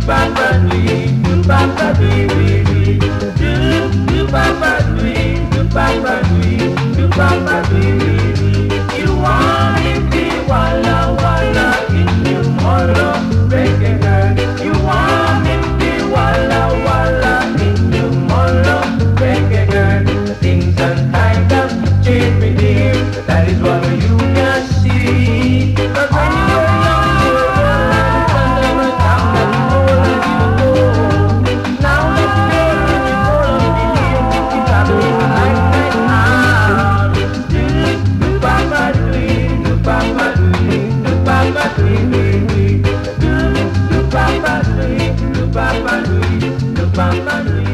You want it, the walla walla in your molo, reggae girl. You want it, the walla walla in your molo, reggae girl. Things and times have changed with him, that is what you can see. But when you were young, you were down and old you know. Now it's good that you follow me here, it's happening like that now. Do papa do, do papa do, do papa do, do papa do, do papa do, do papa do.